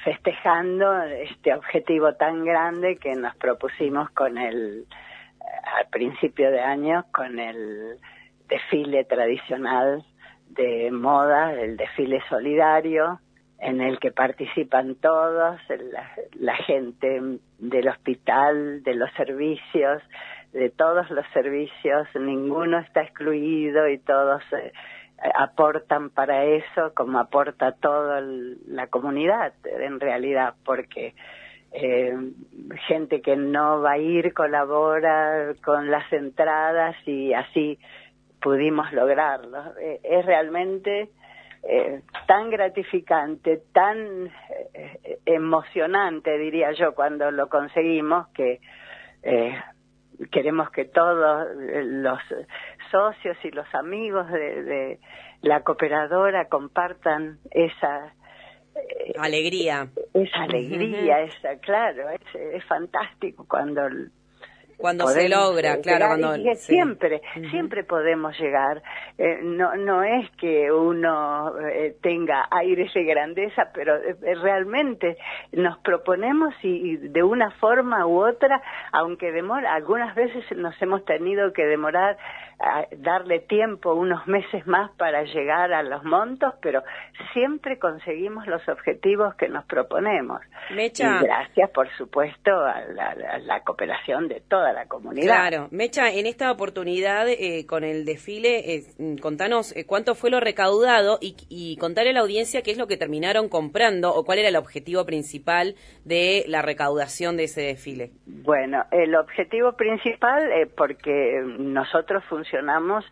festejando este objetivo tan grande que nos propusimos al principio de año con el desfile tradicional de moda, el desfile solidario, en el que participan todos, la gente del hospital, de los servicios, de todos los servicios, ninguno está excluido y todos aportan para eso, como aporta toda la comunidad, en realidad, porque gente que no va a ir colabora con las entradas y así pudimos lograrlo. Es realmente tan gratificante, tan emocionante, diría yo, cuando lo conseguimos, que queremos que todos los socios y los amigos de la cooperadora compartan esa alegría. Esa alegría, claro, es fantástico cuando se logra, claro, y siempre podemos llegar. No es que uno tenga aires de grandeza, pero realmente nos proponemos y de una forma u otra, aunque demora, algunas veces nos hemos tenido que demorar darle tiempo, unos meses más para llegar a los montos, pero siempre conseguimos los objetivos que nos proponemos. Mecha, y gracias, por supuesto, a la cooperación de toda la comunidad. Claro. Mecha, en esta oportunidad con el desfile, contanos cuánto fue lo recaudado y contarle a la audiencia qué es lo que terminaron comprando o cuál era el objetivo principal de la recaudación de ese desfile. Bueno, el objetivo principal, porque nosotros funcionamos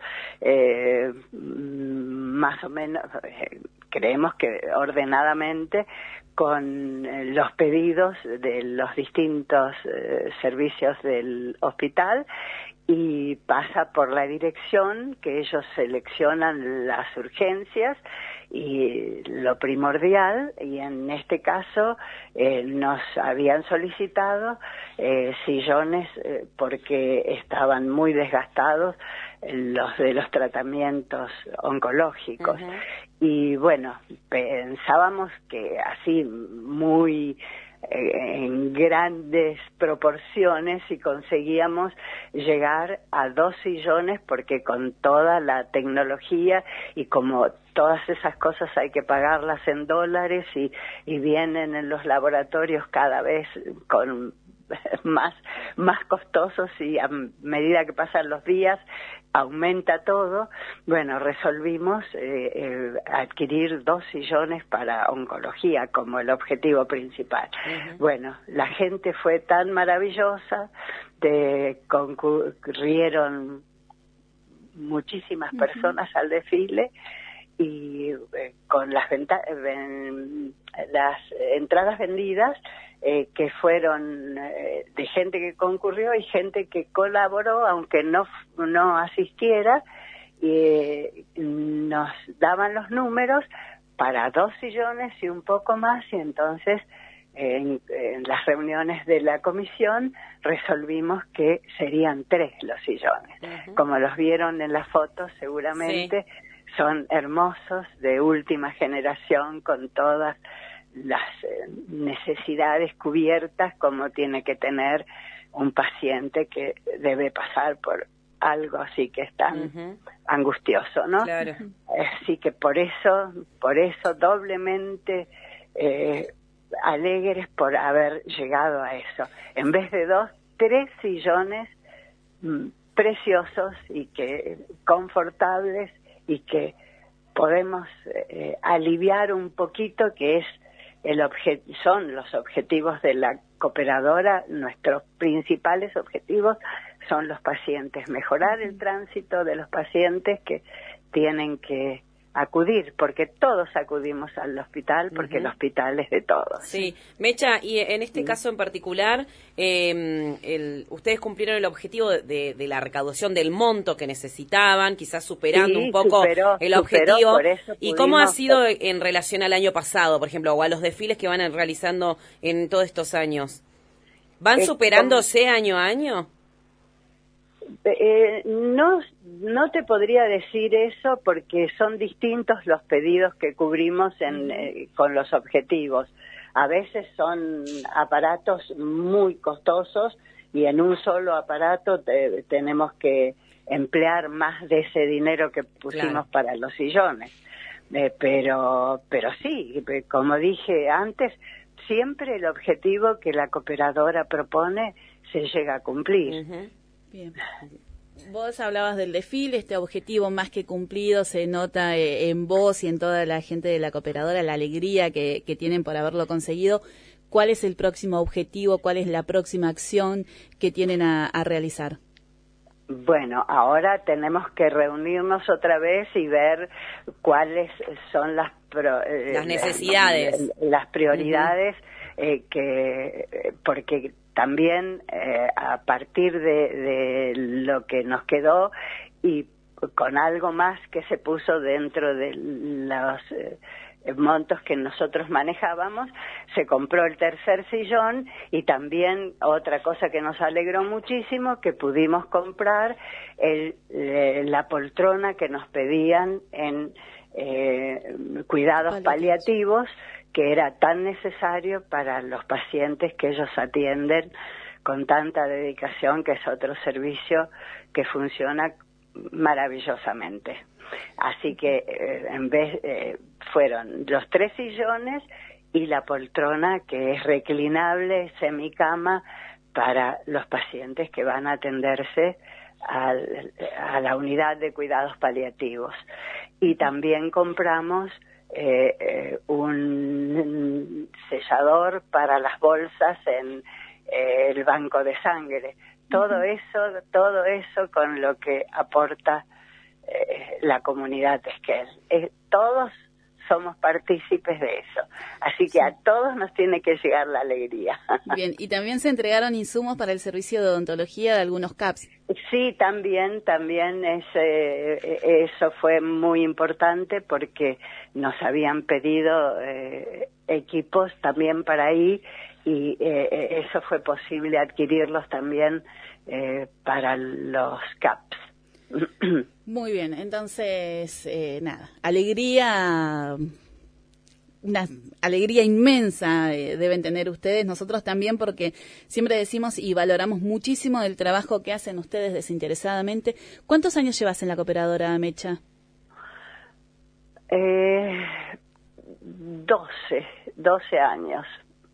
más o menos, creemos que ordenadamente, con los pedidos de los distintos servicios del hospital, y pasa por la dirección, que ellos seleccionan las urgencias y lo primordial, y en este caso nos habían solicitado sillones porque estaban muy desgastados los de los tratamientos oncológicos. Uh-huh. Y bueno, pensábamos que así muy en grandes proporciones, y conseguíamos llegar a 2 sillones, porque con toda la tecnología y como todas esas cosas hay que pagarlas en dólares y vienen en los laboratorios cada vez con más costosos, y a medida que pasan los días aumenta todo. Bueno, resolvimos adquirir 2 sillones para oncología como el objetivo principal. Uh-huh. Bueno, la gente fue tan maravillosa, concurrieron muchísimas personas al desfile, y con las entradas vendidas, que fueron de gente que concurrió y gente que colaboró, aunque no asistiera, nos daban los números para 2 sillones y un poco más, y entonces en las reuniones de la comisión resolvimos que serían 3 los sillones. Uh-huh. Como los vieron en las fotos seguramente, sí. Son hermosos, de última generación, con todas las necesidades cubiertas como tiene que tener un paciente que debe pasar por algo así que es tan uh-huh. angustioso, ¿no? Claro. Así que por eso doblemente alegres por haber llegado a eso. En vez de 2, 3 sillones preciosos y que confortables, y que podemos aliviar un poquito, que es son los objetivos de la cooperadora. Nuestros principales objetivos son los pacientes, mejorar el tránsito de los pacientes que tienen que acudir, porque todos acudimos al hospital, porque el hospital es de todos. Sí, Mecha, y en este caso en particular, ustedes cumplieron el objetivo de la recaudación del monto que necesitaban, quizás superando un poco el objetivo. ¿Y cómo ha sido en relación al año pasado, por ejemplo, o a los desfiles que van realizando en todos estos años? ¿Van superándose año a año? No te podría decir eso, porque son distintos los pedidos que cubrimos con los objetivos. a veces son aparatos muy costosos y en un solo aparato tenemos que emplear más de ese dinero que pusimos para los sillones. Pero sí, como dije antes, siempre el objetivo que la cooperadora propone se llega a cumplir. Bien. Vos hablabas del desfile, este objetivo más que cumplido se nota en vos y en toda la gente de la cooperadora, la alegría que tienen por haberlo conseguido. ¿Cuál es el próximo objetivo? ¿Cuál es la próxima acción que tienen a realizar? Bueno, ahora tenemos que reunirnos otra vez y ver cuáles son las necesidades, las prioridades, porque también a partir de lo que nos quedó y con algo más que se puso dentro de los montos que nosotros manejábamos, se compró el tercer sillón y también otra cosa que nos alegró muchísimo, que pudimos comprar la poltrona que nos pedían en cuidados paliativos, que era tan necesario para los pacientes que ellos atienden con tanta dedicación, que es otro servicio que funciona maravillosamente. Así que en vez fueron los 3 sillones y la poltrona, que es reclinable, semicama, para los pacientes que van a atenderse a la unidad de cuidados paliativos. Y también compramos un sellador para las bolsas en el banco de sangre. Todo eso con lo que aporta la comunidad de Esquel. Todos somos partícipes de eso. Así que a todos nos tiene que llegar la alegría. Bien, y también se entregaron insumos para el servicio de odontología de algunos CAPS. Sí, también eso fue muy importante porque nos habían pedido equipos también para ahí y eso fue posible adquirirlos también para los CAPS. Muy bien, entonces, alegría, una alegría inmensa deben tener ustedes, nosotros también, porque siempre decimos y valoramos muchísimo el trabajo que hacen ustedes desinteresadamente. ¿Cuántos años llevas en la cooperadora, Mecha? 12 años.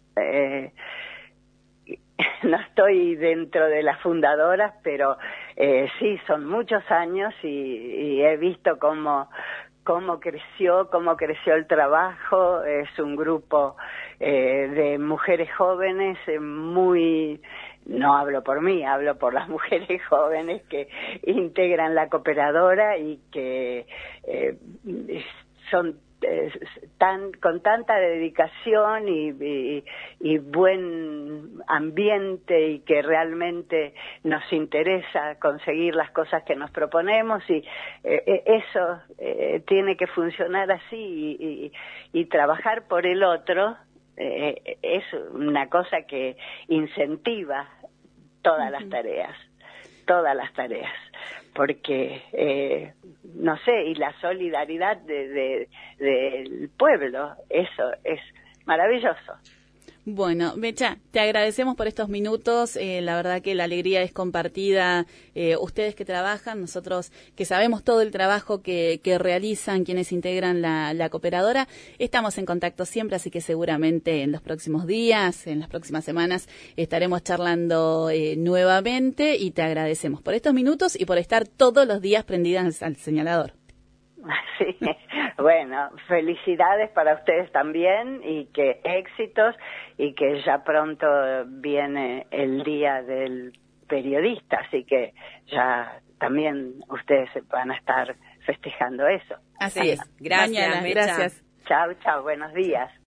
No estoy dentro de las fundadoras, pero sí, son muchos años y he visto cómo creció el trabajo. Es un grupo de mujeres jóvenes no hablo por mí, hablo por las mujeres jóvenes que integran la cooperadora y que son con tanta dedicación y buen ambiente, y que realmente nos interesa conseguir las cosas que nos proponemos, y eso tiene que funcionar así, y trabajar por el otro es una cosa que incentiva todas las tareas, porque no sé, y la solidaridad del pueblo, eso es maravilloso. Bueno, Mecha, te agradecemos por estos minutos, la verdad que la alegría es compartida, ustedes que trabajan, nosotros que sabemos todo el trabajo que realizan quienes integran la cooperadora, estamos en contacto siempre, así que seguramente en los próximos días, en las próximas semanas, estaremos charlando nuevamente, y te agradecemos por estos minutos y por estar todos los días prendidas al señalador. Sí, bueno, felicidades para ustedes también, y que éxitos, y que ya pronto viene el Día del Periodista, así que ya también ustedes van a estar festejando eso. Así es. Gracias, Mañana, gracias. Chao, buenos días.